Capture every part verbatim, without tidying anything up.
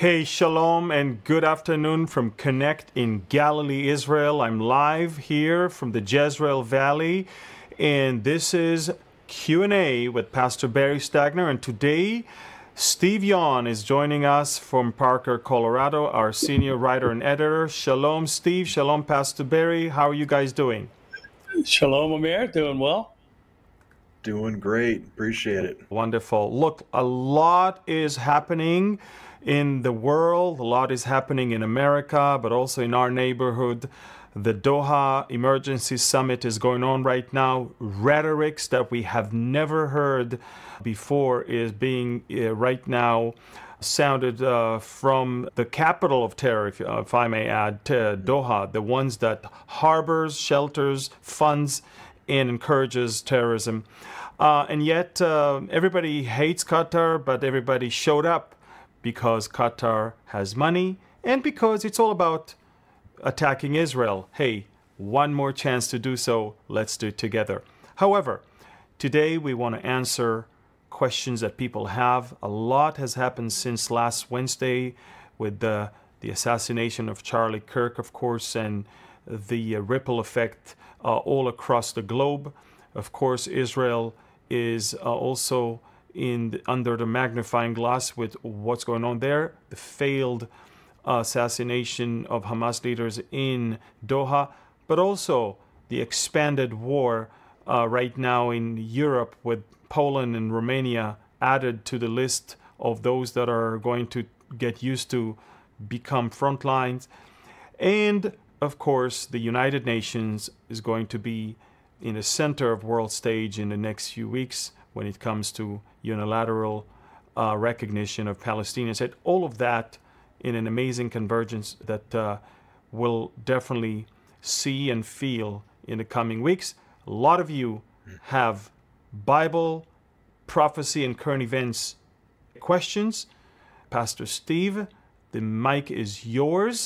Hey, shalom and good afternoon from Connect in Galilee, Israel. I'm live here from the Jezreel Valley, and this is Q and A with Pastor Barry Stagner. And today, Steve Yon is joining us from Parker, Colorado, our senior writer and editor. Shalom, Steve. Shalom, Pastor Barry. How are you guys doing? Shalom, Amir. Doing well. Doing great. Appreciate it. Wonderful. Look, a lot is happening in the world. A lot is happening in America, but also in our neighborhood. The Doha Emergency Summit is going on right now. Rhetorics that we have never heard before is being uh, right now sounded uh, from the capital of terror, if, uh, if I may add, to Doha, the ones that harbors, shelters, funds, and encourages terrorism. Uh, and yet uh, everybody hates Qatar, but everybody showed up because Qatar has money and because it's all about attacking Israel. Hey, one more chance to do so. Let's do it together. However, today we want to answer questions that people have. A lot has happened since last Wednesday with the, the assassination of Charlie Kirk, of course, and the uh, ripple effect uh, all across the globe. Of course, Israel is uh, also in the, under the magnifying glass with what's going on there. The failed uh, assassination of Hamas leaders in Doha, but also the expanded war uh, right now in Europe with Poland and Romania added to the list of those that are going to get used to become front lines. And of course, the United Nations is going to be in the center of world stage in the next few weeks when it comes to unilateral uh, recognition of Palestinians. And all of that in an amazing convergence that uh, we'll definitely see and feel in the coming weeks. A lot of you have Bible, prophecy, and current events questions. Pastor Steve, the mic is yours,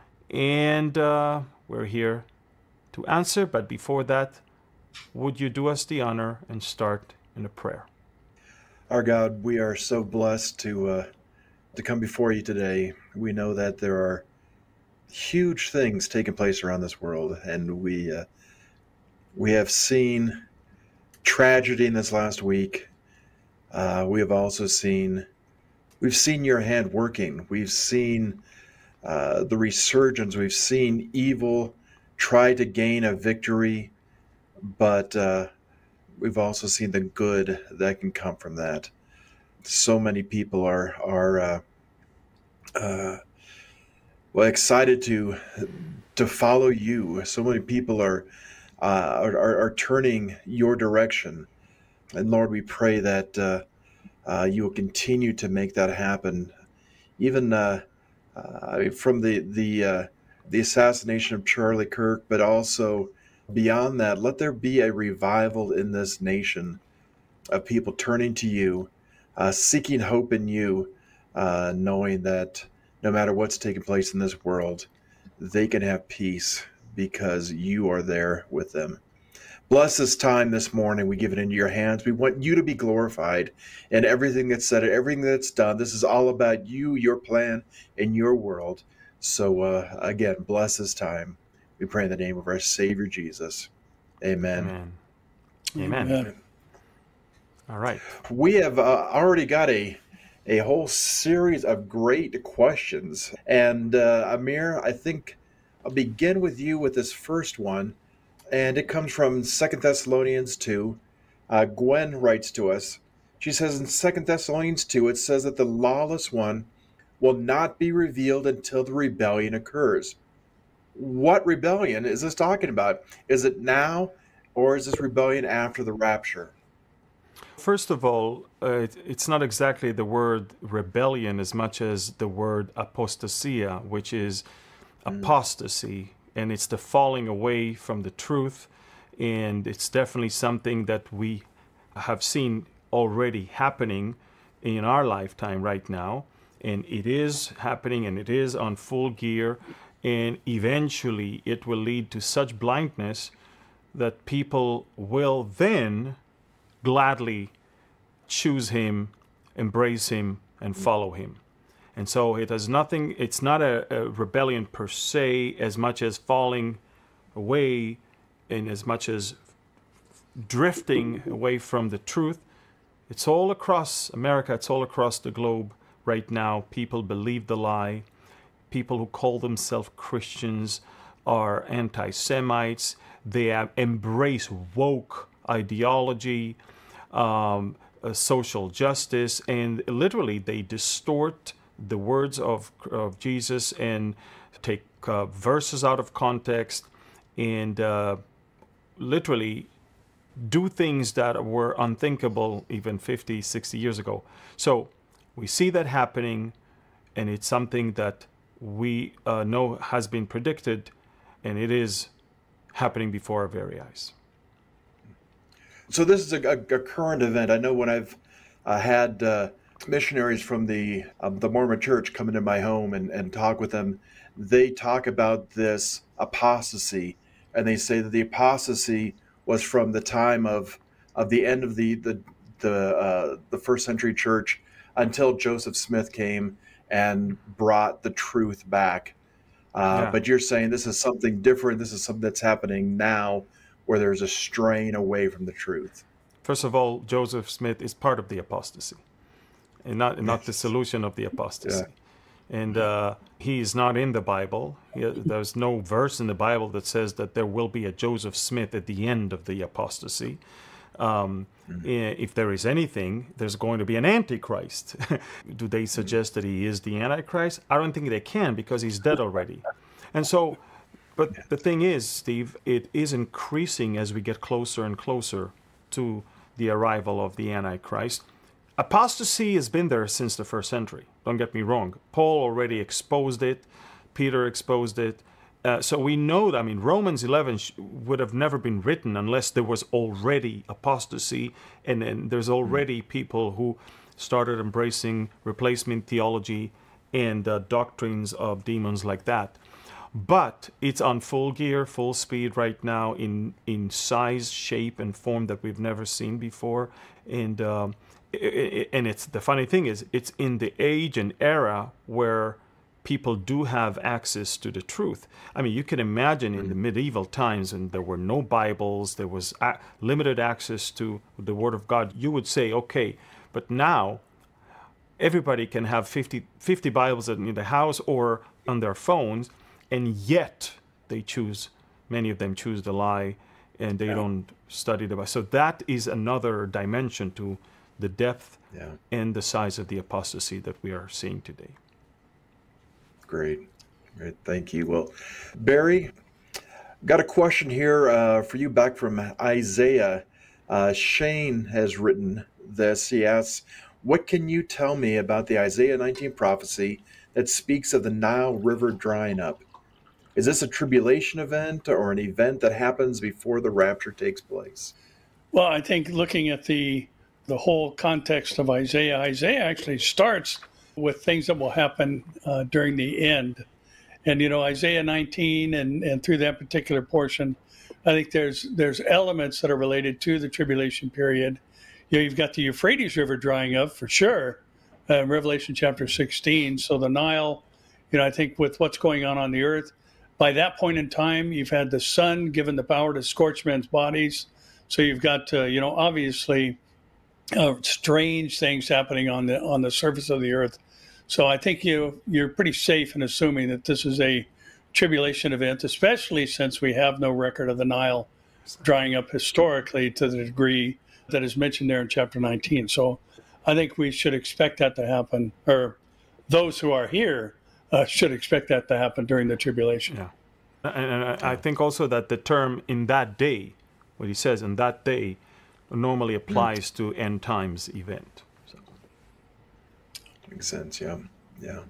and uh, we're here to answer. But before that, would you do us the honor and start in a prayer? Our God, we are so blessed to uh, to come before you today. We know that there are huge things taking place around this world, and we uh, we have seen tragedy in this last week. Uh, we have also seen we've seen your hand working. We've seen uh, the resurgence. We've seen evil try to gain a victory, but uh, we've also seen the good that can come from that. So many people are are uh, uh, well excited to to follow you. So many people are, uh, are are turning your direction, and Lord, we pray that uh, uh, you will continue to make that happen. Even uh, uh, from the the uh, the assassination of Charlie Kirk, but also beyond that, let there be a revival in this nation of people turning to you, uh, seeking hope in you, uh, knowing that no matter what's taking place in this world, they can have peace because you are there with them. Bless this time this morning. We give it into your hands. We want you to be glorified in everything that's said, everything that's done. This is all about you, your plan, and your world. So uh, again, bless this time. We pray in the name of our Savior Jesus. Amen. Amen. Amen. Amen. All right. We have uh, already got a a whole series of great questions. And uh, Amir, I think I'll begin with you with this first one. And it comes from Second Thessalonians two. Uh, Gwen writes to us. She says in Second Thessalonians two, it says that the lawless one will not be revealed until the rebellion occurs. What rebellion is this talking about? Is it now, or is this rebellion after the rapture? First of all, uh, it, it's not exactly the word rebellion as much as the word apostasia, which is apostasy, and it's the falling away from the truth. And it's definitely something that we have seen already happening in our lifetime right now. And it is happening, and it is on full gear. And eventually it will lead to such blindness that people will then gladly choose him, embrace him, and follow him. And so it has nothing, it's not a, a rebellion per se, as much as falling away and as much as drifting away from the truth. It's all across America, it's all across the globe right now. People believe the lie. People who call themselves Christians are anti-Semites. They have embrace woke ideology, um, uh, social justice, and literally they distort the words of, of Jesus and take uh, verses out of context and uh, literally do things that were unthinkable even fifty, sixty years ago. So we see that happening, and it's something that we uh, know has been predicted, and it is happening before our very eyes. So this is a, a, a current event. I know when I've uh, had uh, missionaries from the um, the Mormon Church come into my home and, and talk with them, they talk about this apostasy, and they say that the apostasy was from the time of of the end of the the the, uh, the first century church until Joseph Smith came and brought the truth back. Uh, Yeah. But you're saying this is something different. This is something that's happening now, where there's a straying away from the truth. First of all, Joseph Smith is part of the apostasy, and not not the solution of the apostasy. And uh, he is not in the Bible. He, there's no verse in the Bible that says that there will be a Joseph Smith at the end of the apostasy. Um, i- If there is anything, there's going to be an Antichrist. Do they suggest that he is the Antichrist? I don't think they can, because he's dead already. And so, but the thing is, Steve, it is increasing as we get closer and closer to the arrival of the Antichrist. Apostasy has been there since the first century. Don't get me wrong. Paul already exposed it. Peter exposed it. Uh, so we know that, I mean, Romans eleven sh- would have never been written unless there was already apostasy, and, and there's already people who started embracing replacement theology and uh, doctrines of demons like that. But it's on full gear, full speed right now, in in size, shape, and form that we've never seen before. And um, i- i- and it's the funny thing is, it's in the age and era where people do have access to the truth. I mean, you can imagine in the medieval times, when there were no Bibles, there was a- limited access to the Word of God. You would say, okay, but now everybody can have fifty, fifty Bibles in the house or on their phones, and yet they choose, many of them choose the lie, and they Yeah. don't study the Bible. So that is another dimension to the depth Yeah. and the size of the apostasy that we are seeing today. Great. Great. Thank you. Well, Barry, got a question here uh, for you back from Isaiah. Uh, Shane has written this. He asks, what can you tell me about the Isaiah nineteen prophecy that speaks of the Nile River drying up? Is this a tribulation event or an event that happens before the rapture takes place? Well, I think looking at the the whole context of Isaiah, Isaiah actually starts with things that will happen uh, during the end. And, you know, Isaiah nineteen and, and through that particular portion, I think there's there's elements that are related to the tribulation period. You know, you've got the Euphrates River drying up for sure, uh, Revelation chapter sixteen. So the Nile, you know, I think with what's going on on the earth, by that point in time, you've had the sun given the power to scorch men's bodies. So you've got, uh, you know, obviously uh, strange things happening on the on the surface of the earth. So I think you you're pretty safe in assuming that this is a tribulation event, especially since we have no record of the Nile drying up historically to the degree that is mentioned there in chapter nineteen. So I think we should expect that to happen, or those who are here uh, should expect that to happen during the tribulation. Yeah. And, and I I think also that the term "in that day," what he says "in that day," normally applies to end times event. So. Makes sense. Yeah. Yeah.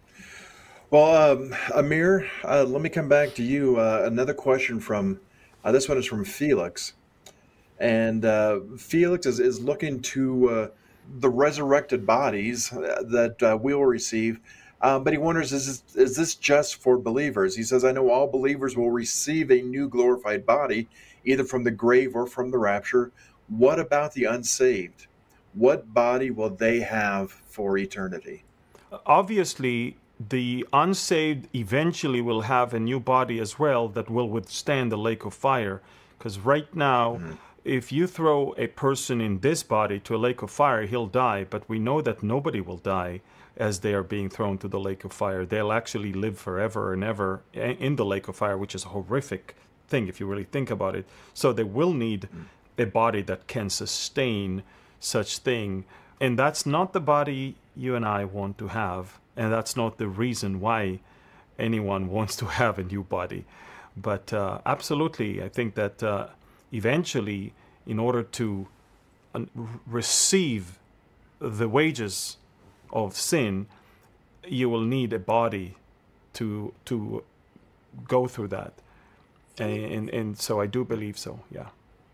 Well, um, Amir, uh, let me come back to you. Uh, another question from uh, this one is from Felix. And uh, Felix is, is looking to uh, the resurrected bodies that uh, we will receive. Um, but he wonders, is this, is this just for believers? He says, I know all believers will receive a new glorified body, either from the grave or from the rapture. What about the unsaved? What body will they have for eternity? obviously, the unsaved eventually will have a new body as well that will withstand the lake of fire. Because right now, mm-hmm. if you throw a person in this body to a lake of fire, he'll die. But we know that nobody will die as they are being thrown to the lake of fire. They'll actually live forever and ever in the lake of fire, which is a horrific thing if you really think about it. So they will need mm-hmm. a body that can sustain such thing. And that's not the body you and I want to have. And that's not the reason why anyone wants to have a new body. But uh, absolutely, I think that uh, eventually, in order to uh, receive the wages of sin, you will need a body to to go through that. And, and, and so I do believe so, yeah.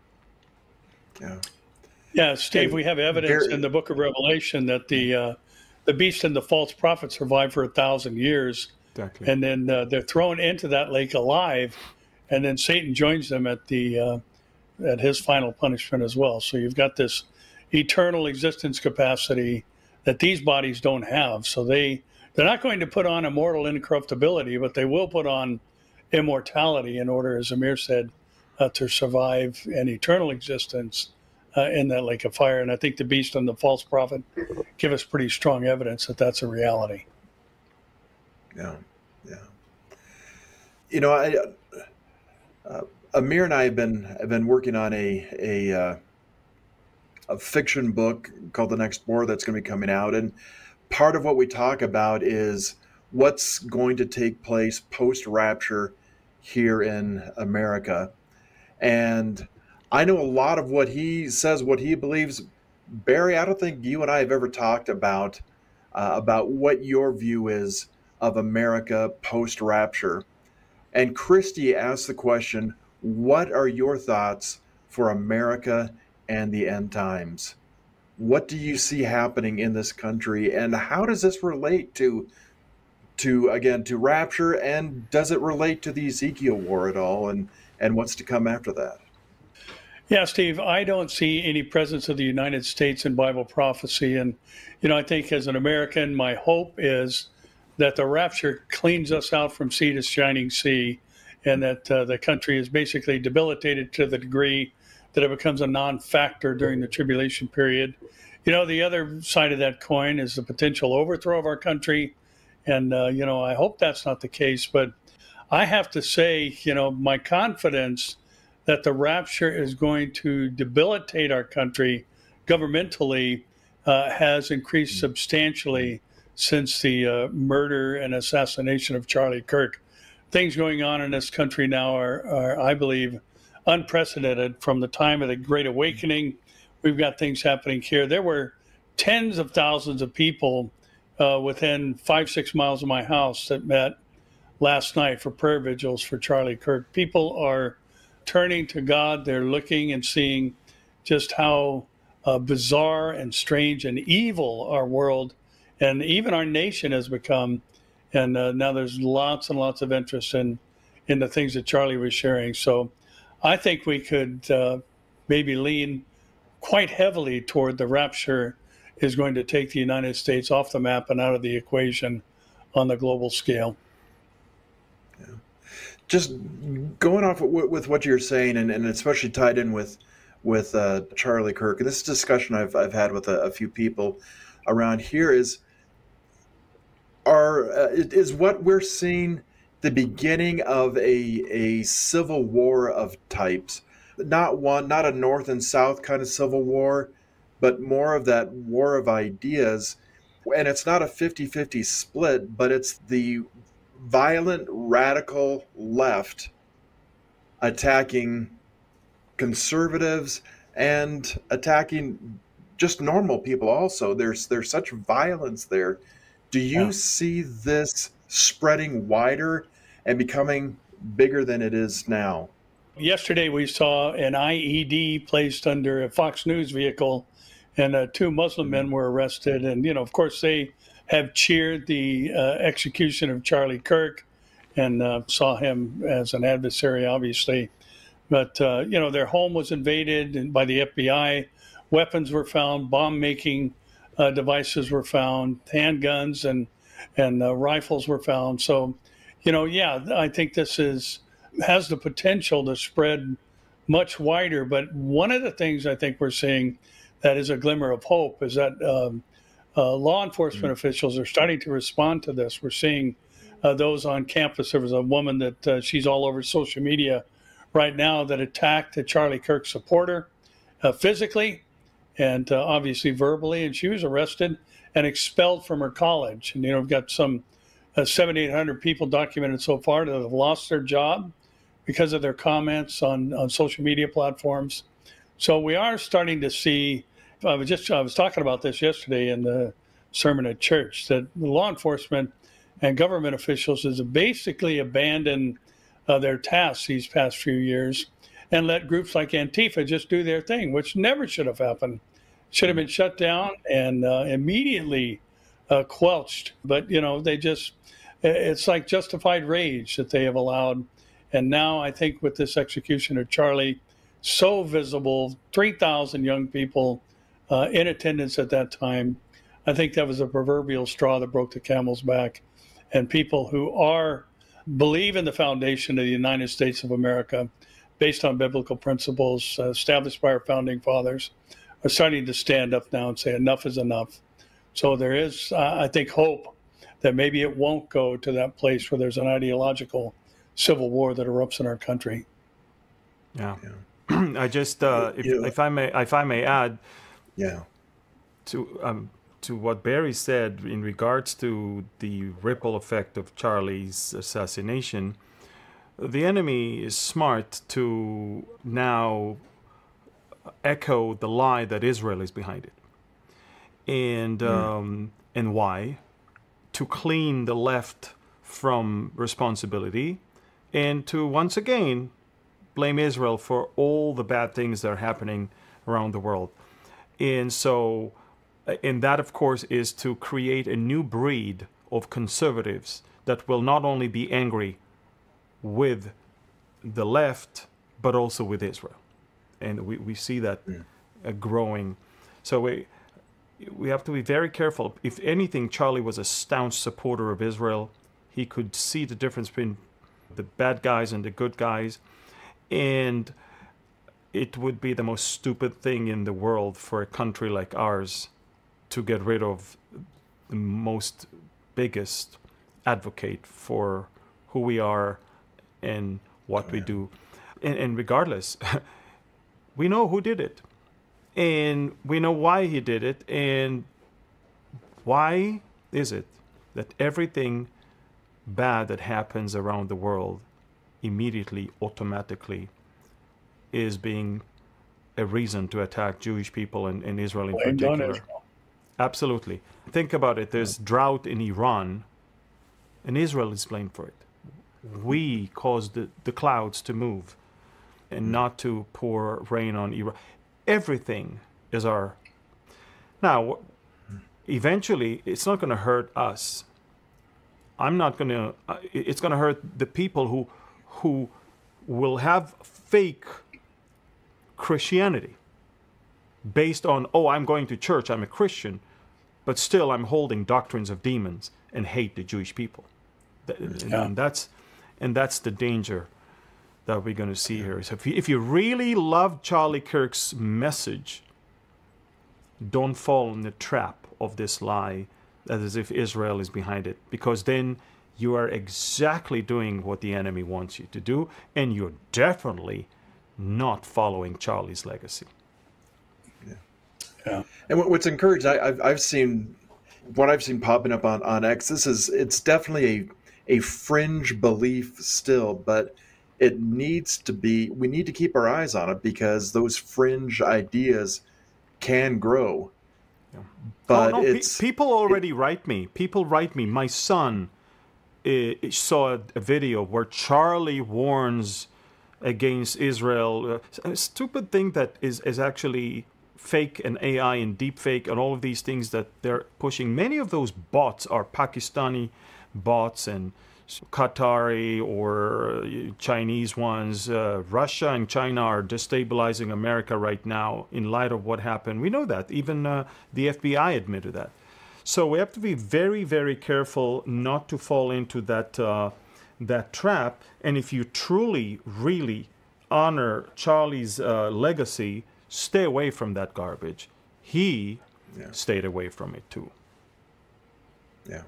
Yeah. Yeah, Steve, we have evidence in the book of Revelation that the uh, the beast and the false prophet survive for a thousand years. Exactly. And then uh, they're thrown into that lake alive, and then Satan joins them at the uh, at his final punishment as well. So you've got this eternal existence capacity that these bodies don't have. So they, they're not going to put on immortal incorruptibility, but they will put on immortality in order, as Amir said, uh, to survive an eternal existence uh, in that lake of fire. And I think the beast and the false prophet give us pretty strong evidence that that's a reality. Yeah, yeah. You know, I, uh, Amir and I have been have been working on a a, uh, a fiction book called The Next War that's going to be coming out, and part of what we talk about is what's going to take place post-rapture here in America. And I know a lot of what he says, what he believes. Barry, I don't think you and I have ever talked about uh, about what your view is of America post-rapture. And Christy asked the question, what are your thoughts for America and the end times? What do you see happening in this country, and how does this relate to, to again, to rapture, and does it relate to the Ezekiel war at all, and, and what's to come after that? Yeah, Steve, I don't see any presence of the United States in Bible prophecy. And, you know, I think as an American, my hope is that the rapture cleans us out from sea to shining sea, and that uh, the country is basically debilitated to the degree that it becomes a non-factor during the tribulation period. You know, the other side of that coin is the potential overthrow of our country. And, uh, you know, I hope that's not the case. But I have to say, you know, my confidence that the rapture is going to debilitate our country governmentally uh, has increased substantially since the uh, murder and assassination of Charlie Kirk. Things going on in this country now are, are, I believe, unprecedented from the time of the Great Awakening. We've got things happening here. There were tens of thousands of people uh, within five, six miles of my house that met last night for prayer vigils for Charlie Kirk. People are turning to God. They're looking and seeing just how uh, bizarre and strange and evil our world and even our nation has become. And uh, now there's lots and lots of interest in, in the things that Charlie was sharing. So I think we could uh, maybe lean quite heavily toward the rapture is going to take the United States off the map and out of the equation on the global scale. Yeah. Just going off with what you're saying, and, and especially tied in with with uh, Charlie Kirk, and this discussion I've I've had with a, a few people around here is are uh, is what we're seeing the beginning of a a civil war of types, not one, not a North and South kind of civil war, but more of that war of ideas. And it's not a fifty-fifty split, but it's the violent radical left attacking conservatives and attacking just normal people also. There's there's such violence there. Do you yeah. see this spreading wider and becoming bigger than it is now? Yesterday we saw an I E D placed under a Fox News vehicle, and uh, two Muslim men were arrested. And, you know, of course, they have cheered the uh, execution of Charlie Kirk and uh, saw him as an adversary, obviously. But, uh, you know, their home was invaded by the F B I. Weapons were found, bomb-making uh, devices were found, handguns and and uh, rifles were found. So, you know, yeah, I think this is has the potential to spread much wider. But one of the things I think we're seeing that is a glimmer of hope is that um, uh, law enforcement mm-hmm. officials are starting to respond to this. We're seeing uh, those on campus. There was a woman that uh, she's all over social media right now that attacked a Charlie Kirk supporter uh, physically and uh, obviously verbally, and she was arrested and expelled from her college. And, you know, we've got some uh, seven, eight hundred people documented so far that have lost their job because of their comments on, on social media platforms. So we are starting to see, I was just, I was talking about this yesterday in the sermon at church, that law enforcement and government officials has basically abandoned uh, their tasks these past few years and let groups like Antifa just do their thing, which never should have happened. Should have been shut down and uh, immediately uh, quelched. But, you know, they just, it's like justified rage that they have allowed. And now I think with this execution of Charlie, so visible, three thousand young people uh, in attendance at that time, I think that was a proverbial straw that broke the camel's back. And people who are, believe in the foundation of the United States of America, based on biblical principles uh, established by our founding fathers, are starting to stand up now and say enough is enough. So there is, uh, I think, hope that maybe it won't go to that place where there's an ideological civil war that erupts in our country. Yeah, yeah. I just, uh, if, yeah. if I may, if I may add, yeah, to um, to what Barry said in regards to the ripple effect of Charlie's assassination, the enemy is smart to now echo the lie that Israel is behind it. And mm. um, and why? To clean the left from responsibility and to once again blame Israel for all the bad things that are happening around the world. And so, and that of course is to create a new breed of conservatives that will not only be angry with the left, but also with Israel. And we, we see that mm. uh, growing. So we we have to be very careful. If anything, Charlie was a staunch supporter of Israel. He could see the difference between the bad guys and the good guys. And it would be the most stupid thing in the world for a country like ours to get rid of the most biggest advocate for who we are and what oh, we yeah. do. And, and regardless, we know who did it. And we know why he did it. And why is it that everything bad that happens around the world immediately, automatically, is being a reason to attack Jewish people and, and Israel in Blame particular? Israel. Absolutely. Think about it. There's drought in Iran, and Israel is blamed for it. We caused the, the clouds to move and not to pour rain on Iran. Everything is our... Now, eventually, it's not going to hurt us. I'm not going to... Uh, it's going to hurt the people who who will have fake Christianity based on, oh, I'm going to church, I'm a Christian, but still I'm holding doctrines of demons and hate the Jewish people. And, yeah. and that's and that's the danger that we're going to see here. So if you, if you really love Charlie Kirk's message, don't fall in the trap of this lie that as if Israel is behind it, because then you are exactly doing what the enemy wants you to do, and you're definitely not following Charlie's legacy. Yeah. Yeah. And what's encouraged, I, I've I've seen what I've seen popping up on, on X. This is it's definitely a a fringe belief still, but it needs to be. We need to keep our eyes on it because those fringe ideas can grow. Yeah. But oh, no, it's pe- people already it, write me. People write me. My son uh, saw a, a video where Charlie warns against Israel. Uh, a stupid thing that is, is actually fake and A I and deep fake and all of these things that they're pushing. Many of those bots are Pakistani bots and Qatari or Chinese ones. Uh, Russia and China are destabilizing America right now in light of what happened. We know that. Even uh, the F B I admitted that. So we have to be very, very careful not to fall into that uh, that trap. And if you truly, really honor Charlie's uh, legacy, stay away from that garbage. He yeah. stayed away from it too. Yeah.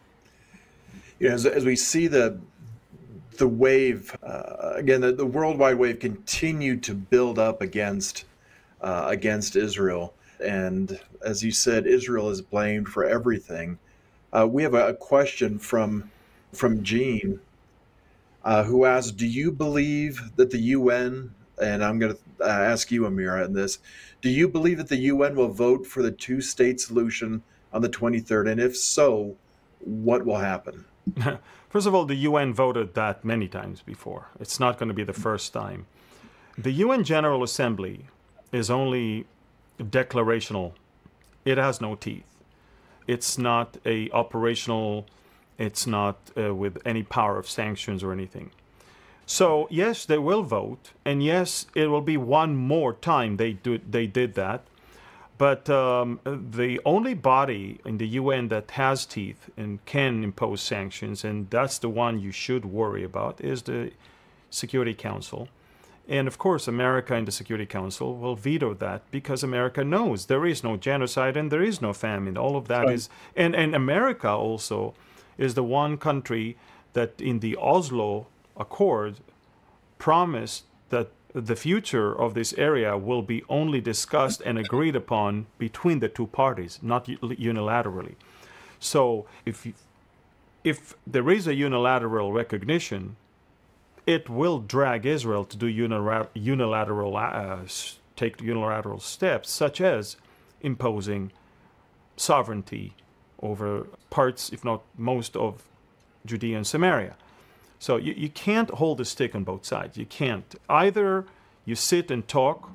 You know, as, as we see the the wave uh, again, the, the worldwide wave continued to build up against uh, against Israel, and as you said, Israel is blamed for everything. Uh, we have a, a question from from Gene, uh, who asked, "Do you believe that the U N?" And I'm going to uh, ask you, Amir, on this. Do you believe that the U N will vote for the two-state solution on the twenty-third? And if so, what will happen? First of all, the U N voted that many times before. It's not going to be the first time. The U N General Assembly is only declarational. It has no teeth. It's not a operational, it's not uh, with any power of sanctions or anything. So yes, they will vote, and yes, it will be one more time they do they did that. But um, the only body in the U N that has teeth and can impose sanctions, and that's the one you should worry about, is the Security Council. And of course, America and the Security Council will veto that because America knows there is no genocide and there is no famine. All of that right. is, and, and America also is the one country that in the Oslo Accord promised that the future of this area will be only discussed and agreed upon between the two parties, not unilaterally. So if if there is a unilateral recognition, it will drag Israel to do unilateral uh, take unilateral steps, such as imposing sovereignty over parts, if not most, of Judea and Samaria. So you, you can't hold the stick on both sides. You can't. Either you sit and talk,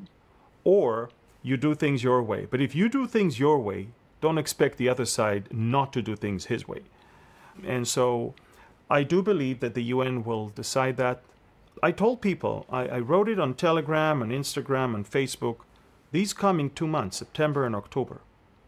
or you do things your way. But if you do things your way, don't expect the other side not to do things his way. And so I do believe that the U N will decide that. I told people, I, I wrote it on Telegram, on Instagram, on Facebook, these coming two months, September and October,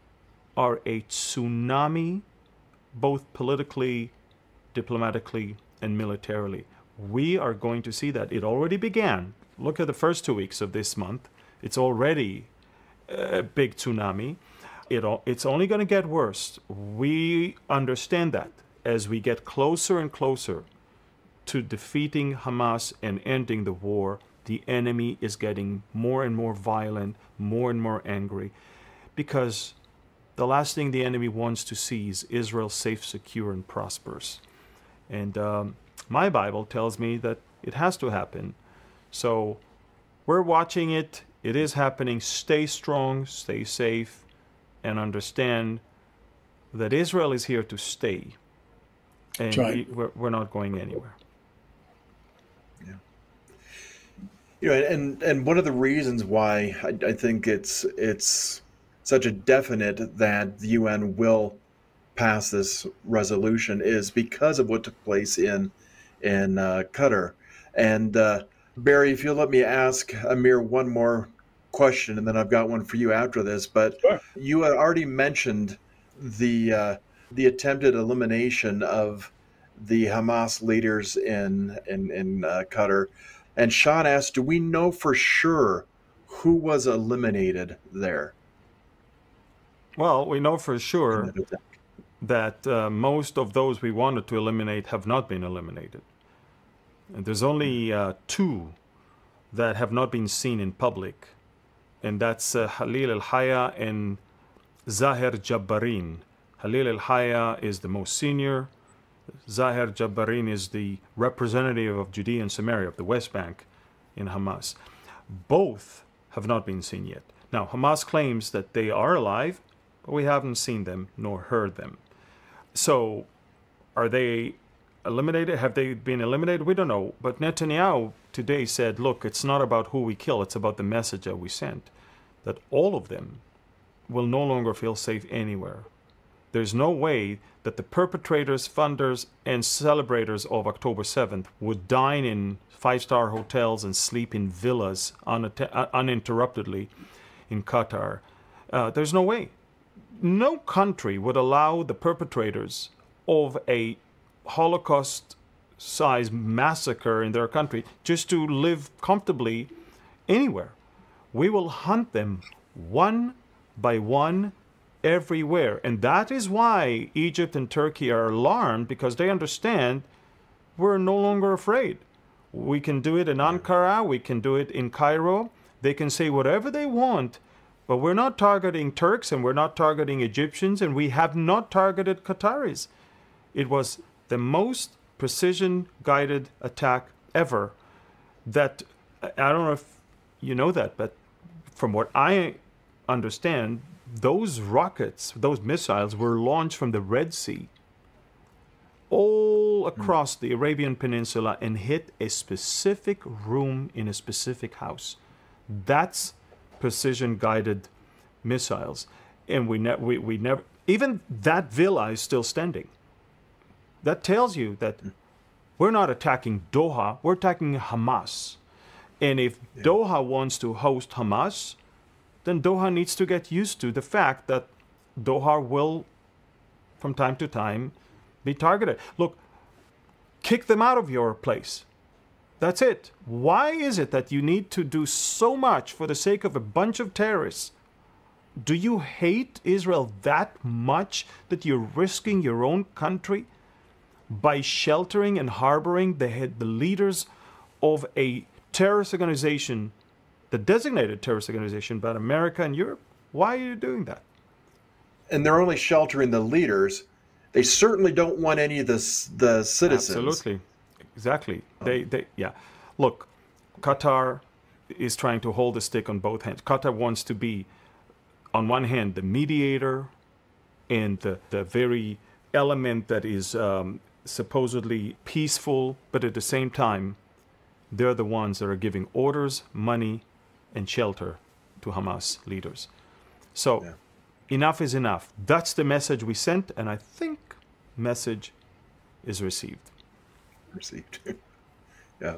are a tsunami, both politically, diplomatically, and militarily. We are going to see that. It already began. Look at the first two weeks of this month. It's already a big tsunami. It, it's only going to get worse. We understand that as we get closer and closer to defeating Hamas and ending the war, the enemy is getting more and more violent, more and more angry, because the last thing the enemy wants to see is Israel safe, secure, and prosperous. And um, my Bible tells me that it has to happen. So we're watching it. It is happening. Stay strong, stay safe, and understand that Israel is here to stay. And right. we, we're, we're not going anywhere. Yeah. You know, and and one of the reasons why I, I think it's it's such a definite that the U N will pass this resolution is because of what took place in in uh, Qatar. And uh, Barry, if you'll let me ask Amir one more question, and then I've got one for you after this. But sure. You had already mentioned the uh, the attempted elimination of the Hamas leaders in in, in uh, Qatar. And Sean asked, do we know for sure who was eliminated there? Well, we know for sure that uh, most of those we wanted to eliminate have not been eliminated. And there's only uh, two that have not been seen in public, and that's uh, Khalil al-Hayya and Zahir Jabbarin. Khalil al-Hayya is the most senior. Zahir Jabbarin is the representative of Judea and Samaria, of the West Bank in Hamas. Both have not been seen yet. Now, Hamas claims that they are alive, but we haven't seen them nor heard them. So, are they eliminated? Have they been eliminated? We don't know. But Netanyahu today said, look, it's not about who we kill, it's about the message that we sent. That all of them will no longer feel safe anywhere. there's no way that the perpetrators, funders, and celebrators of October seventh would dine in five-star hotels and sleep in villas unatt- uninterruptedly in Qatar. Uh, there's no way. No country would allow the perpetrators of a Holocaust-sized massacre in their country just to live comfortably anywhere. We will hunt them one by one everywhere. And that is why Egypt and Turkey are alarmed, because they understand we're no longer afraid. We can do it in Ankara, we can do it in Cairo. They can say whatever they want, but we're not targeting Turks and we're not targeting Egyptians, and we have not targeted Qataris. It was the most precision-guided attack ever that, I don't know if you know that, but from what I understand, those rockets, those missiles were launched from the Red Sea all across the Arabian Peninsula and hit a specific room in a specific house. That's precision-guided missiles. And we, ne- we, we never, even that villa is still standing. That tells you that we're not attacking Doha, we're attacking Hamas. And if yeah. Doha wants to host Hamas, then Doha needs to get used to the fact that Doha will, from time to time, be targeted. Look, kick them out of your place. That's it. Why is it that you need to do so much for the sake of a bunch of terrorists? Do you hate Israel that much that you're risking your own country by sheltering and harboring the head, the leaders of a terrorist organization, the designated terrorist organization by America and Europe? Why are you doing that? And they're only sheltering the leaders. They certainly don't want any of the the citizens. Absolutely, exactly. They they yeah. Look, Qatar is trying to hold the stick on both hands. Qatar wants to be, on one hand, the mediator and the the very element that is um, supposedly peaceful, but at the same time, they're the ones that are giving orders, money, and shelter to Hamas leaders. So yeah. Enough is enough. That's the message we sent, and I think message is received. Received. Yeah.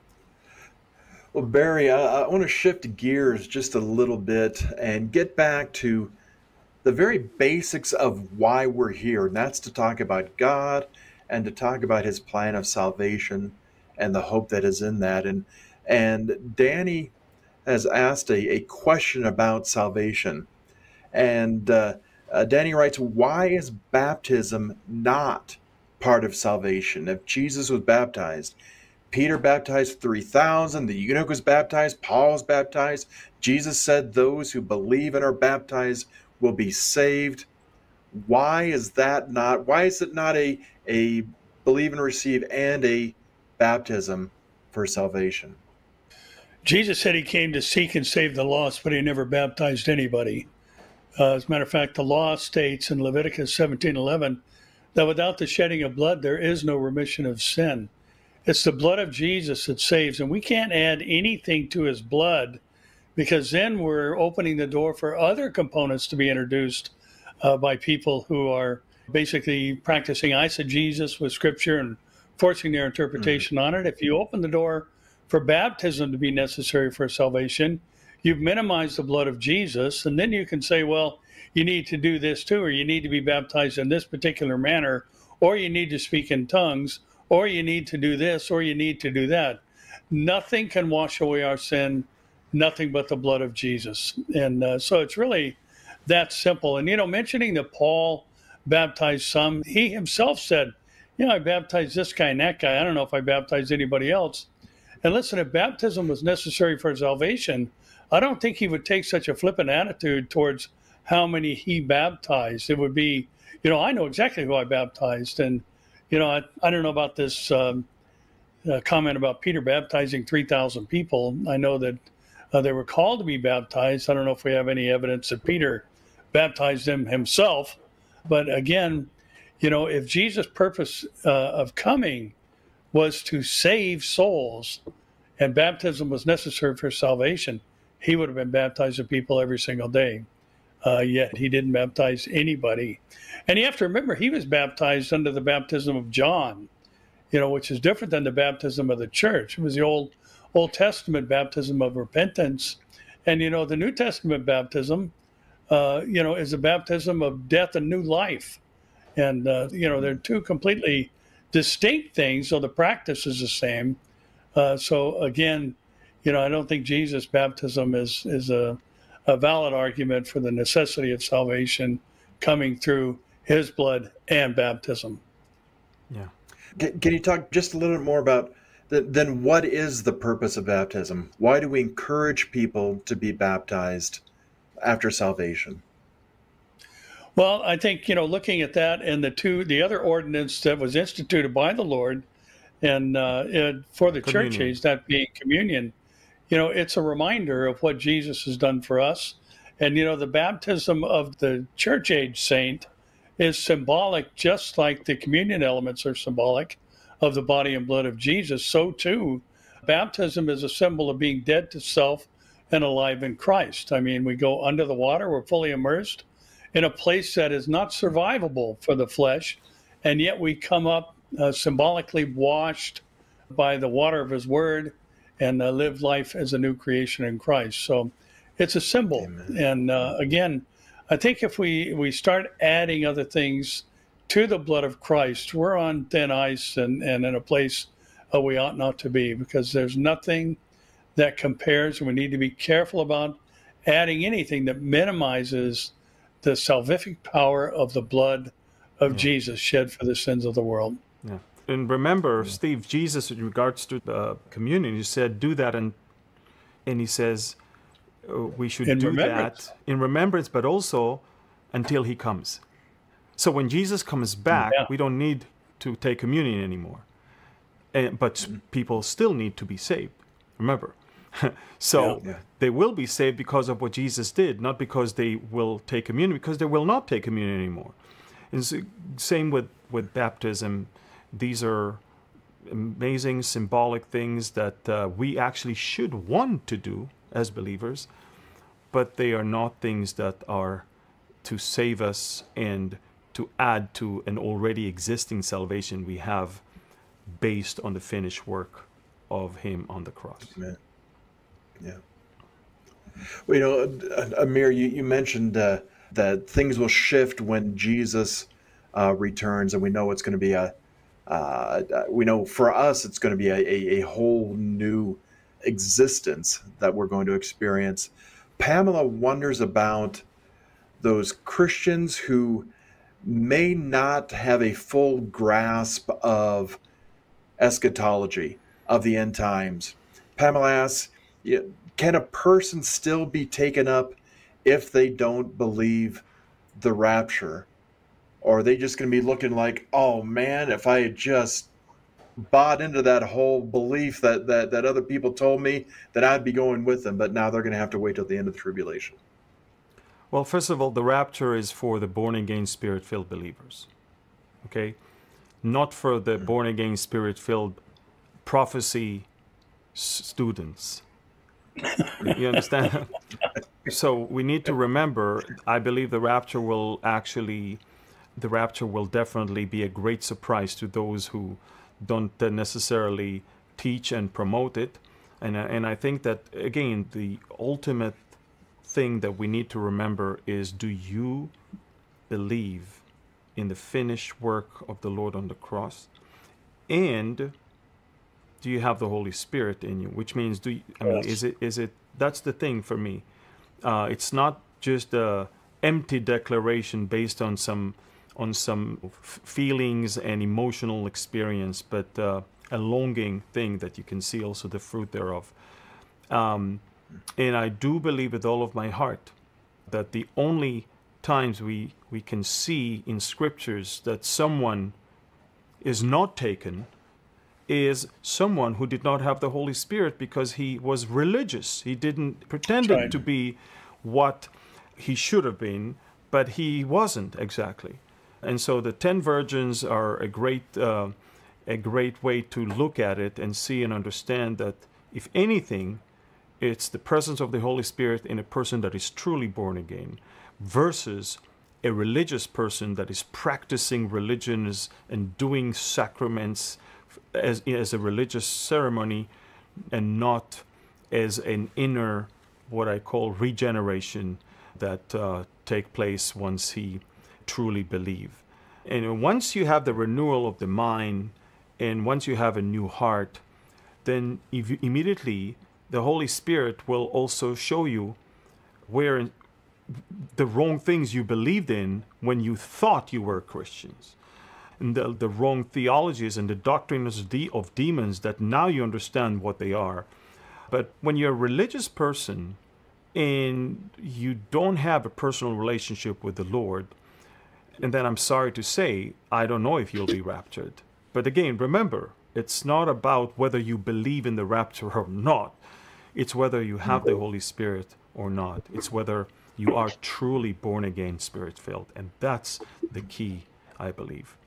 Well, Barry, I, I want to shift gears just a little bit and get back to the very basics of why we're here, and that's to talk about God and to talk about his plan of salvation and the hope that is in that. And and Danny has asked a, a question about salvation. And uh, uh, Danny writes, why is baptism not part of salvation? If Jesus was baptized, Peter baptized three thousand, the eunuch was baptized, Paul was baptized. Jesus said those who believe and are baptized will be saved. Why is that not, why is it not a, a believe and receive and a baptism for salvation? Jesus said he came to seek and save the lost, but he never baptized anybody. Uh, as a matter of fact, the law states in Leviticus seventeen eleven that without the shedding of blood, there is no remission of sin. It's the blood of Jesus that saves, and we can't add anything to his blood, because then we're opening the door for other components to be introduced uh, by people who are basically practicing eisegesis with Scripture and forcing their interpretation mm-hmm. on it. If you open the door for baptism to be necessary for salvation, you've minimized the blood of Jesus, and then you can say, well, you need to do this too, or you need to be baptized in this particular manner, or you need to speak in tongues, or you need to do this, or you need to do that. Nothing can wash away our sin, nothing but the blood of Jesus. And uh, so it's really that simple. And, you know, mentioning that Paul baptized some, he himself said, you know, I baptized this guy and that guy. I don't know if I baptized anybody else. And listen, if baptism was necessary for salvation, I don't think he would take such a flippant attitude towards how many he baptized. It would be, you know, I know exactly who I baptized. And, you know, I, I don't know about this um, uh, comment about Peter baptizing three thousand people. I know that uh, they were called to be baptized. I don't know if we have any evidence that Peter baptized them himself. But again, you know, if Jesus' purpose uh, of coming was to save souls and baptism was necessary for salvation, he would have been baptizing people every single day. uh, yet he didn't baptize anybody. And you have to remember, he was baptized under the baptism of John, you know, which is different than the baptism of the church. It was the old Old Testament baptism of repentance. And, you know, the New Testament baptism, uh, you know, is a baptism of death and new life. And, uh, you know, they're two completely distinct things, so the practice is the same. Uh, so, again, you know, I don't think Jesus' baptism is, is a, a valid argument for the necessity of salvation coming through his blood and baptism. Yeah. Can, can you talk just a little bit more about the, then what is the purpose of baptism? Why do we encourage people to be baptized after salvation? Well, I think, you know, looking at that and the two, the other ordinance that was instituted by the Lord and uh, it, for the Communion. church age, that being communion, you know, it's a reminder of what Jesus has done for us. And, you know, the baptism of the church age saint is symbolic, just like the communion elements are symbolic of the body and blood of Jesus. So too, baptism is a symbol of being dead to self and alive in Christ. I mean, we go under the water, we're fully immersed in a place that is not survivable for the flesh, and yet we come up uh, symbolically washed by the water of his word and uh, live life as a new creation in Christ. So it's a symbol. Amen. And uh, again, I think if we, we start adding other things to the blood of Christ, we're on thin ice and, and in a place uh, we ought not to be, because there's nothing that compares, and we need to be careful about adding anything that minimizes the salvific power of the blood of yeah. Jesus shed for the sins of the world. Yeah. And remember, yeah. Steve, Jesus, in regards to uh, communion, he said, do that. And, and he says, uh, we should in do remembrance. that in remembrance, but also until he comes. So when Jesus comes back, yeah. we don't need to take communion anymore. And, but mm-hmm. people still need to be saved. Remember. So yeah, yeah. they will be saved because of what Jesus did, not because they will take communion, because they will not take communion anymore. And so, same with, with baptism. These are amazing symbolic things that uh, we actually should want to do as believers, but they are not things that are to save us and to add to an already existing salvation we have based on the finished work of him on the cross. Amen. Yeah. Well, you know, Amir, you, you mentioned uh, that things will shift when Jesus uh, returns, and we know it's going to be a, uh, we know for us it's going to be a, a, a whole new existence that we're going to experience. Pamela wonders about those Christians who may not have a full grasp of eschatology, of the end times. Pamela asks, can a person still be taken up if they don't believe the rapture? Or are they just going to be looking like, oh man, if I had just bought into that whole belief that, that, that other people told me, that I'd be going with them, but now they're going to have to wait till the end of the tribulation? Well, first of all, the rapture is for the born-again, spirit-filled believers, okay? Not for the born-again, spirit-filled prophecy students. You understand? So we need to remember, I believe the rapture will actually, the rapture will definitely be a great surprise to those who don't necessarily teach and promote it. And, and I think that, again, the ultimate thing that we need to remember is, do you believe in the finished work of the Lord on the cross? And do you have the Holy Spirit in you? Which means, do you, I mean, yes. is it is it? That's the thing for me. Uh, it's not just a empty declaration based on some on some f- feelings and emotional experience, but uh, a longing thing that you can see also the fruit thereof. Um, and I do believe with all of my heart that the only times we we can see in scriptures that someone is not taken is someone who did not have the Holy Spirit because he was religious. He didn't pretend right. to be what he should have been, but he wasn't exactly. And so the ten virgins are a great, uh, a great way to look at it and see and understand that, if anything, it's the presence of the Holy Spirit in a person that is truly born again. versus a religious person that is practicing religion is- and doing sacraments as, as a religious ceremony and not as an inner, what I call regeneration that uh, take place once he truly believe. And once you have the renewal of the mind and once you have a new heart, then if immediately the Holy Spirit will also show you where the wrong things you believed in when you thought you were Christians, and the, the wrong theologies and the doctrines of, de- of demons that now you understand what they are. But when you're a religious person and you don't have a personal relationship with the Lord, and then I'm sorry to say, I don't know if you'll be raptured. But again, remember, it's not about whether you believe in the rapture or not. It's whether you have the Holy Spirit or not. It's whether you are truly born again, spirit-filled. And that's the key, I believe.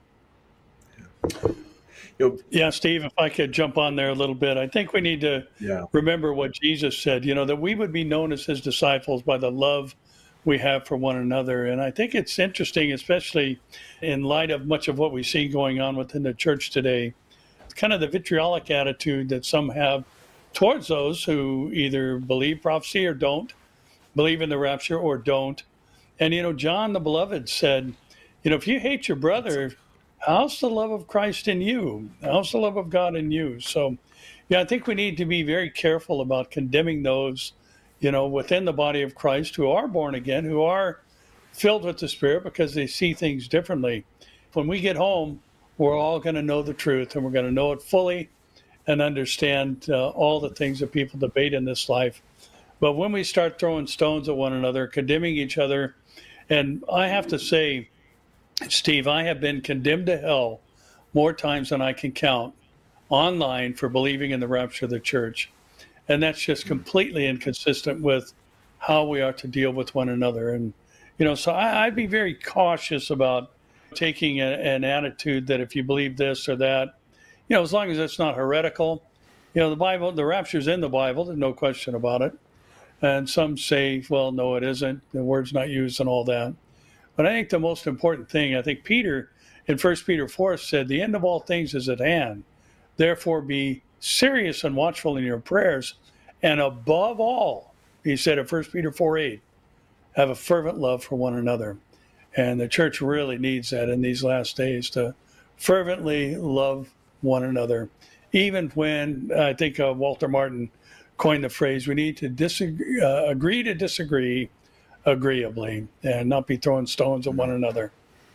Yeah, Steve, if I could jump on there a little bit, I think we need to Yeah. remember what Jesus said, you know, that we would be known as his disciples by the love we have for one another. And I think it's interesting, especially in light of much of what we see going on within the church today, kind of the vitriolic attitude that some have towards those who either believe prophecy or don't, believe in the rapture or don't. And, you know, John the Beloved said, you know, if you hate your brother, how's the love of Christ in you? How's the love of God in you? So, yeah, I think we need to be very careful about condemning those, you know, within the body of Christ who are born again, who are filled with the Spirit because they see things differently. When we get home, we're all going to know the truth, and we're going to know it fully and understand uh, all the things that people debate in this life. But when we start throwing stones at one another, condemning each other, and I have to say, Steve, I have been condemned to hell more times than I can count online for believing in the rapture of the church. And that's just completely inconsistent with how we are to deal with one another. And, you know, so I, I'd be very cautious about taking a, an attitude that if you believe this or that, you know, as long as it's not heretical, you know, the Bible, the rapture's in the Bible, there's no question about it. And some say, well, no, it isn't. The word's not used and all that. But I think the most important thing, I think Peter in First Peter four said, the end of all things is at hand. Therefore, be serious and watchful in your prayers. And above all, he said in First Peter four eight, have a fervent love for one another. And the church really needs that in these last days, to fervently love one another. Even when, I think uh, Walter Martin coined the phrase, we need to disagree, uh, agree to disagree agreeably and not be throwing stones at one another.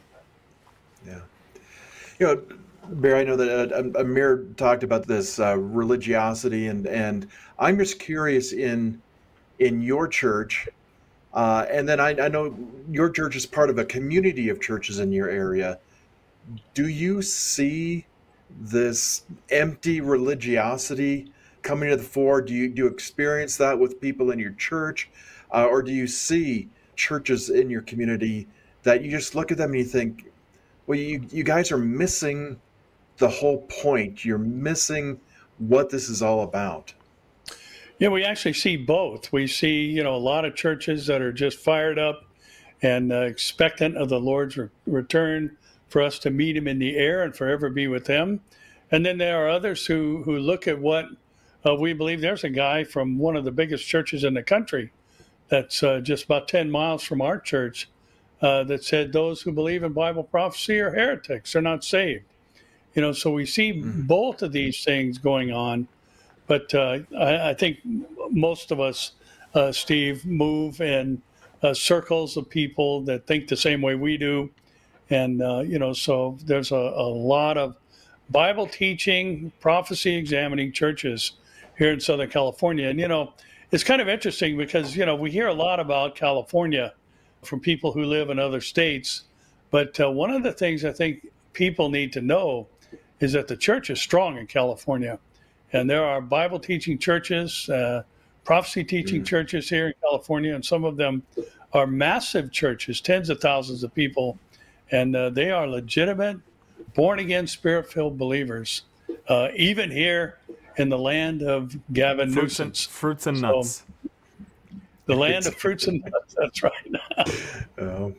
Yeah. You know, Barry, I know that uh, Amir talked about this uh, religiosity, and, and I'm just curious in in your church, uh, and then I, I know your church is part of a community of churches in your area. Do you see this empty religiosity coming to the fore? Do you do you experience that with people in your church? Uh, or do you see churches in your community that you just look at them and you think, well, you, you guys are missing the whole point. You're missing what this is all about. Yeah, we actually see both. We see, you know, a lot of churches that are just fired up and uh, expectant of the Lord's re- return for us to meet him in the air and forever be with him. And then there are others who, who look at what uh, we believe. There's a guy from one of the biggest churches in the country that's uh, just about ten miles from our church uh, that said those who believe in Bible prophecy are heretics, they're not saved. You know, so we see mm-hmm. both of these things going on. But uh, I, I think most of us, uh, Steve, move in uh, circles of people that think the same way we do. And, uh, you know, so there's a, a lot of Bible teaching, prophecy examining churches here in Southern California. And, you know, it's kind of interesting because, you know, we hear a lot about California from people who live in other states. But uh, one of the things I think people need to know is that the church is strong in California. And there are Bible teaching churches, uh, prophecy teaching mm. churches here in California. And some of them are massive churches, tens of thousands of people. And uh, they are legitimate, born-again, spirit-filled believers, uh, even here in the land of Gavin fruits Newsom. And, fruits and nuts. So, The land of fruits and nuts. That's right. Um,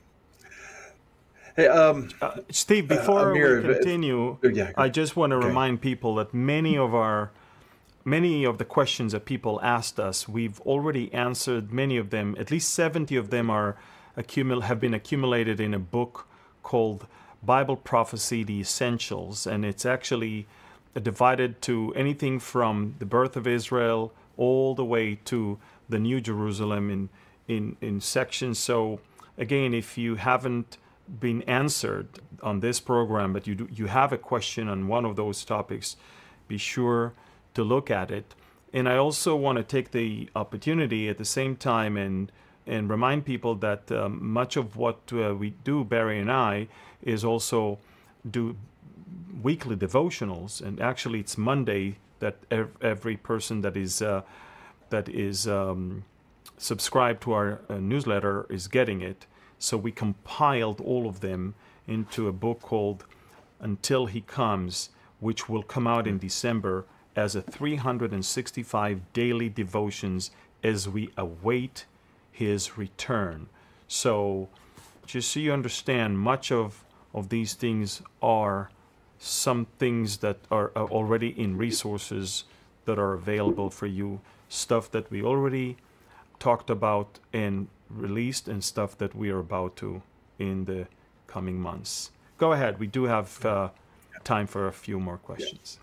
hey, um, Uh, Steve, before uh, Amir, we continue, if, yeah, I just want to okay. remind people that many of our many of the questions that people asked us, we've already answered many of them. At least seventy of them are accumul- have been accumulated in a book called Bible Prophecy: The Essentials, and it's actually divided to anything from the birth of Israel all the way to the New Jerusalem in in in sections. So again, if you haven't been answered on this program, but you do, you have a question on one of those topics, be sure to look at it. And I also want to take the opportunity at the same time and and remind people that um, much of what uh, we do, Barry and I, is also do weekly devotionals. And actually, it's Monday that ev- every person that is uh, that is um, subscribed to our uh, newsletter is getting it. So we compiled all of them into a book called Until He Comes, which will come out in December as a three hundred sixty-five daily devotions as we await His return. So just so you understand, much of, of these things are some things that are, are already in resources that are available for you, stuff that we already talked about and released, and stuff that we are about to in the coming months. Go ahead. We do have uh, time for a few more questions.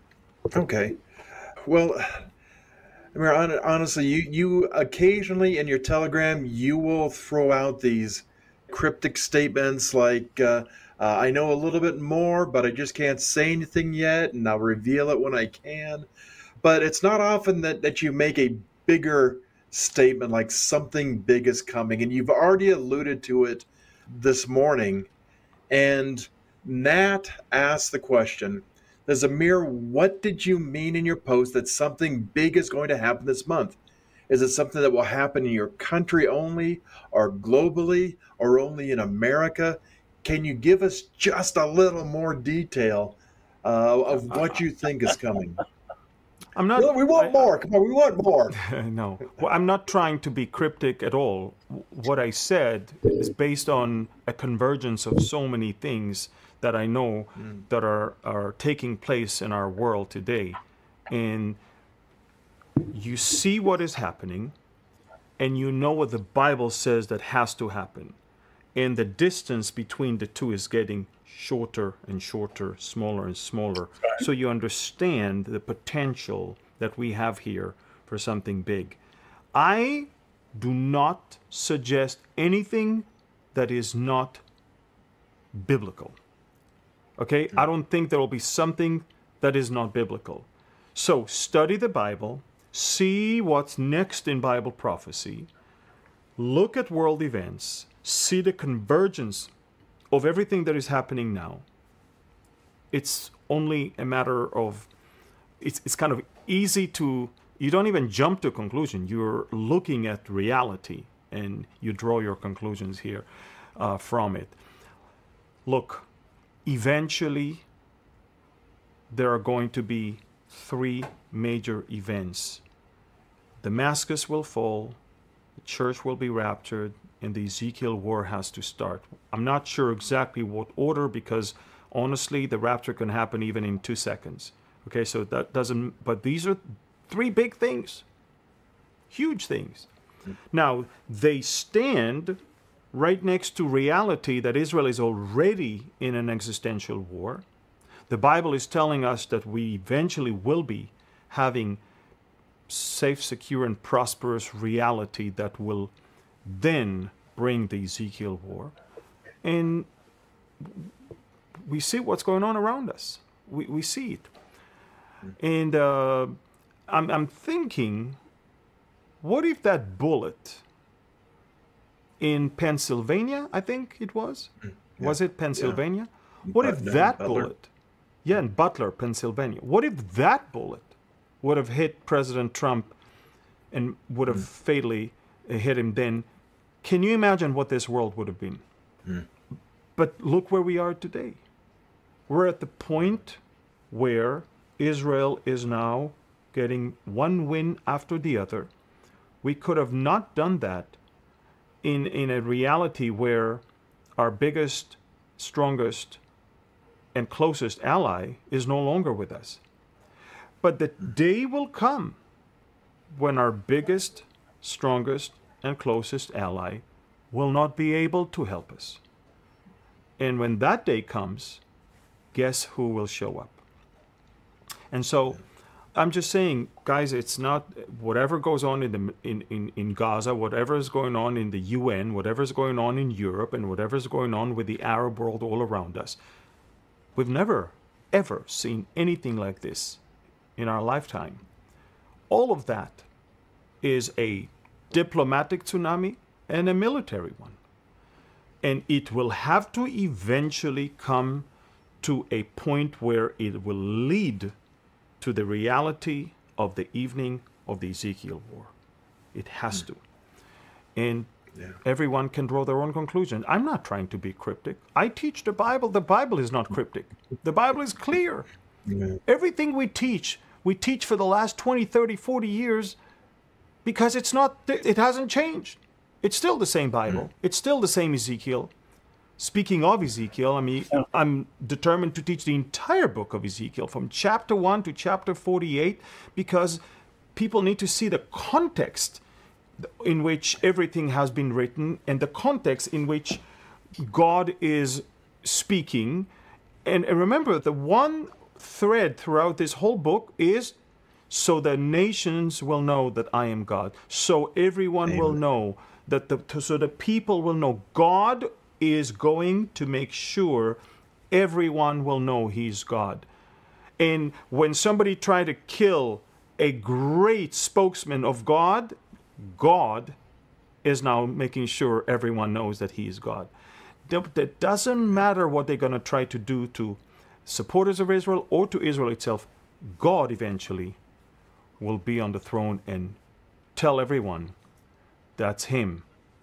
Okay. Well, I mean, hon- honestly, you, you occasionally in your Telegram, you will throw out these cryptic statements like, uh, uh, I know a little bit more, but I just can't say anything yet, and I'll reveal it when I can. But it's not often that, that you make a bigger statement like something big is coming, and you've already alluded to it this morning. And Nat asked the question, Amir, what did you mean in your post that something big is going to happen this month? Is it something that will happen in your country only, or globally, or only in America? Can you give us just a little more detail uh, of what you think is coming? I'm not. Well, we want I- more. Come on, we want more. no, well, I'm not trying to be cryptic at all. W- What I said is based on a convergence of so many things that I know that are, are taking place in our world today. And you see what is happening, and you know what the Bible says that has to happen. And the distance between the two is getting shorter and shorter, smaller and smaller. So you understand the potential that we have here for something big. I do not suggest anything that is not biblical. Okay? I don't think there will be something that is not biblical. So study the Bible, see what's next in Bible prophecy, look at world events, see the convergence of everything that is happening now. It's only a matter of, it's, it's kind of easy to, you don't even jump to a conclusion. You're looking at reality and you draw your conclusions here uh, from it. Look, eventually there are going to be three major events. Damascus will fall, the church will be raptured, and the Ezekiel war has to start. I'm not sure exactly what order, because honestly, the rapture can happen even in two seconds. Okay, so that doesn't, but these are three big things, huge things. Now, they stand right next to reality that Israel is already in an existential war. The Bible is telling us that we eventually will be having safe, secure, and prosperous reality that will then bring the Ezekiel war. And we see what's going on around us. We, we see it. And uh, I'm, I'm thinking, what if that bullet in Pennsylvania, I think it was? Yeah. Was it Pennsylvania? Yeah. What if No, that Butler. bullet, yeah, in Butler, Pennsylvania, what if that bullet would have hit President Trump and would have mm. fatally hit him then? Can you imagine what this world would have been? Mm. But look where we are today. We're at the point where Israel is now getting one win after the other. We could have not done that in, in a reality where our biggest, strongest, and closest ally is no longer with us. But the day will come when our biggest, strongest, and closest ally will not be able to help us. And when that day comes, guess who will show up? And so I'm just saying, guys, it's not whatever goes on in the in, in, in Gaza, whatever is going on in the U N, whatever is going on in Europe, and whatever is going on with the Arab world all around us. We've never, ever seen anything like this in our lifetime. All of that is a diplomatic tsunami and a military one. And it will have to eventually come to a point where it will lead to the reality of the evening of the Ezekiel war. It has to. And yeah. everyone can draw their own conclusion. I'm not trying to be cryptic. I teach the Bible. The Bible is not cryptic. The Bible is clear. Yeah. Everything we teach, we teach for the last twenty, thirty, forty years because it's not, it hasn't changed. It's still the same Bible. Mm. It's still the same Ezekiel. Speaking of Ezekiel, I mean, yeah. I'm determined to teach the entire book of Ezekiel from chapter one to chapter forty-eight because people need to see the context in which everything has been written and the context in which God is speaking. And remember, the one thread throughout this whole book is so the nations will know that I am God. So everyone Amen. Will know that the, so the people will know God is going to make sure everyone will know he's God. And when somebody tried to kill a great spokesman of God, God is now making sure everyone knows that he is God. It doesn't matter what they're going to try to do to supporters of Israel or to Israel itself. God eventually will be on the throne and tell everyone that's him.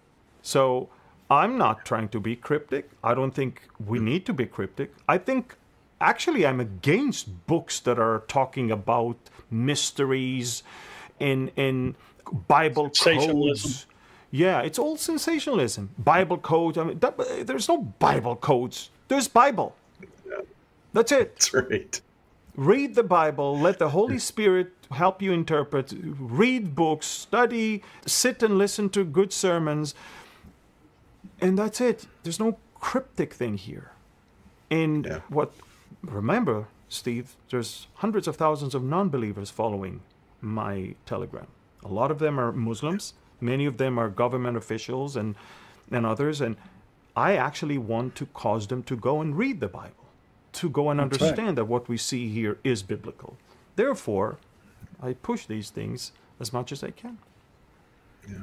So I'm not trying to be cryptic. I don't think we need to be cryptic. I think, actually, I'm against books that are talking about mysteries and, and Bible codes. Yeah, it's all sensationalism. Bible codes. I mean, that, there's no Bible codes. There's Bible. That's it. That's right. Read the Bible. Let the Holy Spirit help you interpret. Read books. Study. Sit and listen to good sermons. And that's it. There's no cryptic thing here. And yeah. what, remember, Steve, there's hundreds of thousands of non-believers following my Telegram. A lot of them are Muslims. Many of them are government officials and, and others. And I actually want to cause them to go and read the Bible, to go and that's understand right. that what we see here is biblical. Therefore, I push these things as much as I can. Yeah.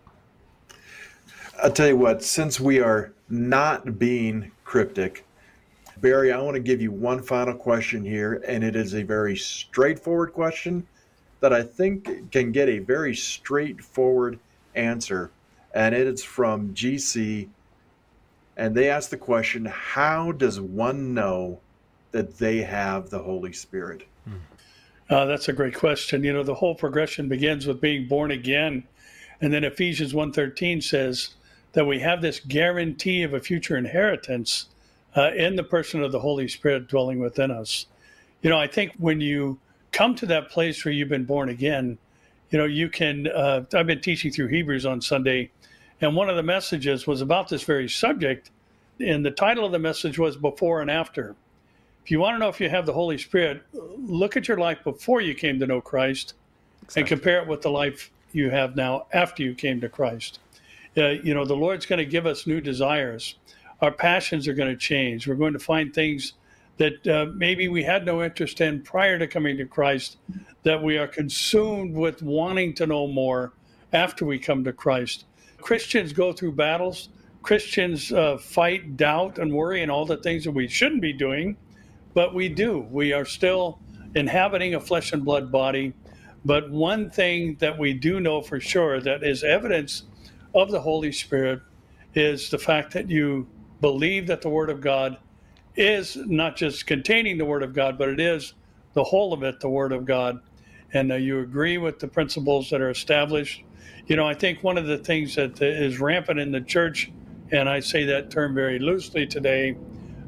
I'll tell you what, since we are not being cryptic, Barry, I want to give you one final question here, and it is a very straightforward question that I think can get a very straightforward answer, and it is from G C, and they ask the question, how does one know that they have the Holy Spirit? Uh, that's a great question. You know, the whole progression begins with being born again, and then Ephesians one thirteen says that we have this guarantee of a future inheritance uh, in the person of the Holy Spirit dwelling within us. You know, I think when you come to that place where you've been born again, you know, you can, uh, I've been teaching through Hebrews on Sunday, and one of the messages was about this very subject, and the title of the message was Before and After. If you want to know if you have the Holy Spirit, look at your life before you came to know Christ exactly. and compare it with the life you have now after you came to Christ. Uh, you know, the Lord's going to give us new desires. Our passions are going to change. We're going to find things that uh, maybe we had no interest in prior to coming to Christ, that we are consumed with wanting to know more after we come to Christ. Christians go through battles. Christians uh, fight doubt and worry and all the things that we shouldn't be doing, but we do. We are still inhabiting a flesh and blood body. But one thing that we do know for sure that is evidence of the Holy Spirit is the fact that you believe that the Word of God is not just containing the Word of God, but it is the whole of it, the Word of God. and uh, you agree with the principles that are established. You know, I think one of the things that is rampant in the church, and I say that term very loosely today,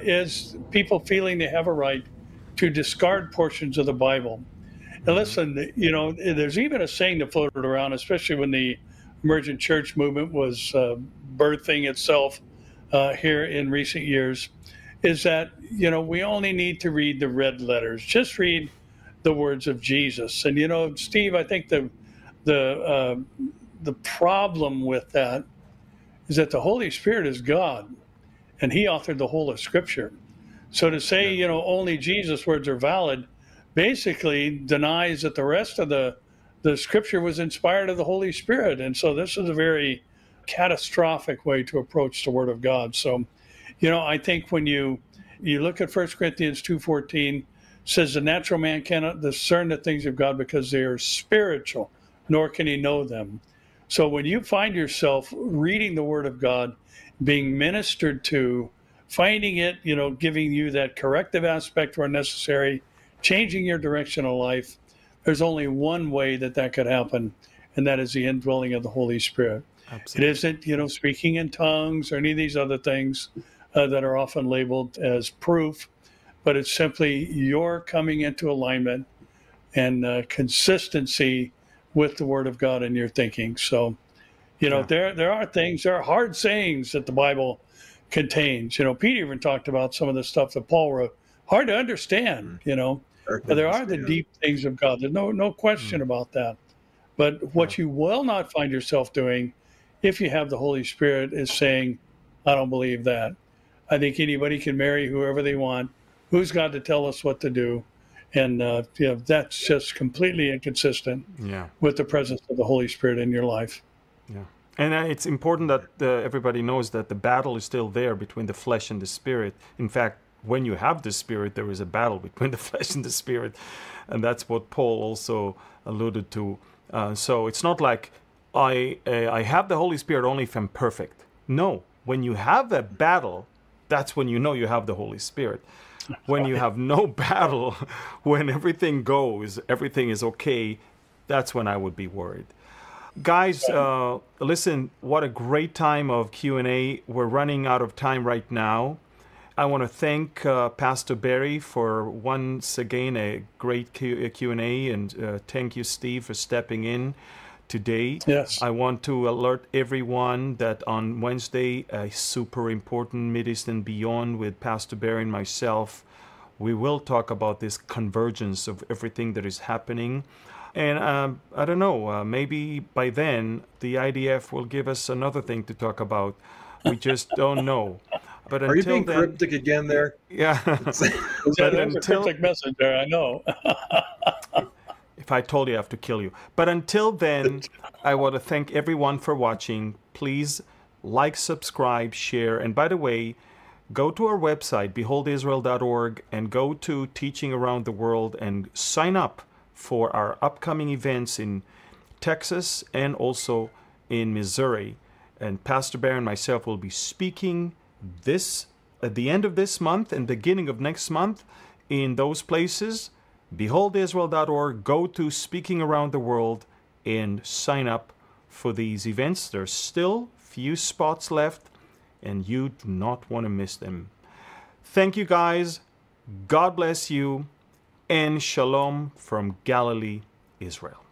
is people feeling they have a right to discard portions of the Bible. And listen, you know, there's even a saying that floated around, especially when the emergent church movement was uh, birthing itself uh, here in recent years, is that, you know, we only need to read the red letters. Just read the words of Jesus. And, you know, Steve, I think the the uh, the problem with that is that the Holy Spirit is God, and he authored the whole of Scripture. So to say, you know, only Jesus' words are valid basically denies that the rest of the the Scripture was inspired of the Holy Spirit. And so this is a very catastrophic way to approach the Word of God. So, you know, I think when you you look at First Corinthians two fourteen, says the natural man cannot discern the things of God because they are spiritual, nor can he know them. So when you find yourself reading the Word of God, being ministered to, finding it, you know, giving you that corrective aspect where necessary, changing your direction of life, there's only one way that that could happen, and that is the indwelling of the Holy Spirit. Absolutely. It isn't, you know, speaking in tongues or any of these other things uh, that are often labeled as proof, but it's simply your coming into alignment and uh, consistency with the Word of God in your thinking. So, you know, yeah. there there are things, there are hard sayings that the Bible contains. You know, Peter even talked about some of the stuff that Paul wrote. Hard to understand, you know, but there are the deep things of God. There's no no question mm-hmm. about that. But what yeah. you will not find yourself doing, if you have the Holy Spirit, is saying, I don't believe that. I think anybody can marry whoever they want. Who's God to tell us what to do? And uh, you know, that's just completely inconsistent yeah. with the presence of the Holy Spirit in your life. Yeah. And uh, it's important that uh, everybody knows that the battle is still there between the flesh and the spirit. In fact, when you have the Spirit, there is a battle between the flesh and the Spirit. And that's what Paul also alluded to. Uh, so it's not like I uh, I have the Holy Spirit only if I'm perfect. No, when you have a battle, that's when you know you have the Holy Spirit. When you have no battle, when everything goes, everything is okay, that's when I would be worried. Guys, uh, listen, what a great time of Q and A. We're running out of time right now. I want to thank uh, Pastor Barry for once again a great Q and A, and uh, thank you, Steve, for stepping in today. Yes. I want to alert everyone that on Wednesday, a super important Mideast and Beyond with Pastor Barry and myself, we will talk about this convergence of everything that is happening. And um, I don't know, uh, maybe by then the I D F will give us another thing to talk about. We just don't know. But Are you being then, cryptic again there? Yeah. There's a cryptic message there, I know. If I told you, I have to kill you. But until then, I want to thank everyone for watching. Please like, subscribe, share. And by the way, go to our website, behold israel dot org, and go to Teaching Around the World and sign up for our upcoming events in Texas and also in Missouri. And Pastor Barry and myself will be speaking this at the end of this month and beginning of next month in those places. behold israel dot org, go to Speaking Around the World and sign up for these events. There's still few spots left and you do not want to miss them. Thank you guys. God bless you, and shalom from Galilee, Israel.